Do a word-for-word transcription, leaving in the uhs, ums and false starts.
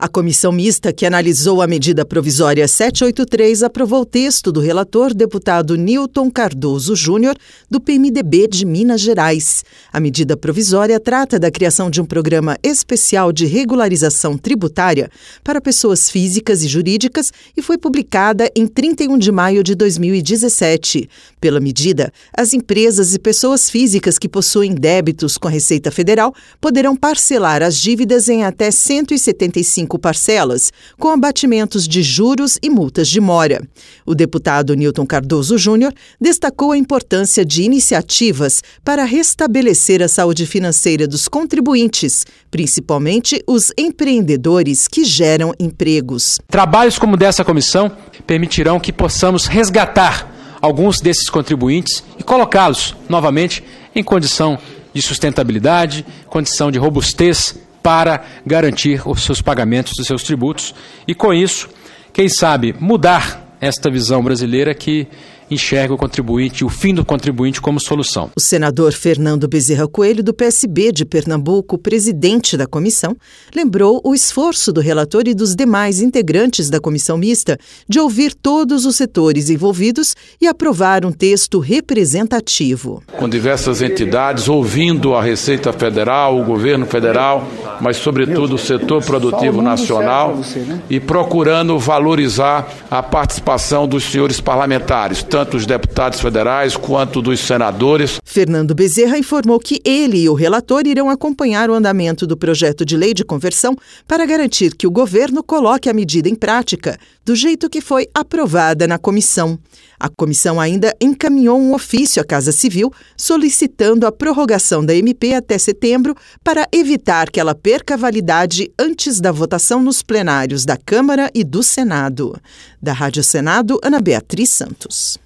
A comissão mista que analisou a medida provisória setecentos e oitenta e três aprovou o texto do relator, deputado Newton Cardoso Júnior, do P M D B de Minas Gerais. A medida provisória trata da criação de um programa especial de regularização tributária para pessoas físicas e jurídicas e foi publicada em trinta e um de maio de dois mil e dezessete. Pela medida, as empresas e pessoas físicas que possuem débitos com a Receita Federal poderão parcelar as dívidas em até cento e setenta e cinco parcelas, com abatimentos de juros e multas de mora. O deputado Newton Cardoso Júnior destacou a importância de iniciativas para restabelecer a saúde financeira dos contribuintes, principalmente os empreendedores que geram empregos. Trabalhos como o dessa comissão permitirão que possamos resgatar alguns desses contribuintes e colocá-los novamente em condição de sustentabilidade, condição de robustez para garantir os seus pagamentos dos seus tributos e, com isso, quem sabe, mudar esta visão brasileira que enxerga o contribuinte, o fim do contribuinte como solução. O senador Fernando Bezerra Coelho, do P S B de Pernambuco, presidente da comissão, lembrou o esforço do relator e dos demais integrantes da comissão mista de ouvir todos os setores envolvidos e aprovar um texto representativo. Com diversas entidades, ouvindo a Receita Federal, o governo federal, mas sobretudo o setor produtivo nacional e procurando valorizar a participação dos senhores parlamentares, tanto os deputados federais quanto dos senadores. Fernando Bezerra informou que ele e o relator irão acompanhar o andamento do projeto de lei de conversão para garantir que o governo coloque a medida em prática do jeito que foi aprovada na comissão. A comissão ainda encaminhou um ofício à Casa Civil solicitando a prorrogação da M P até setembro para evitar que ela perca a validade antes da votação nos plenários da Câmara e do Senado. Da Rádio Senado, Ana Beatriz Santos.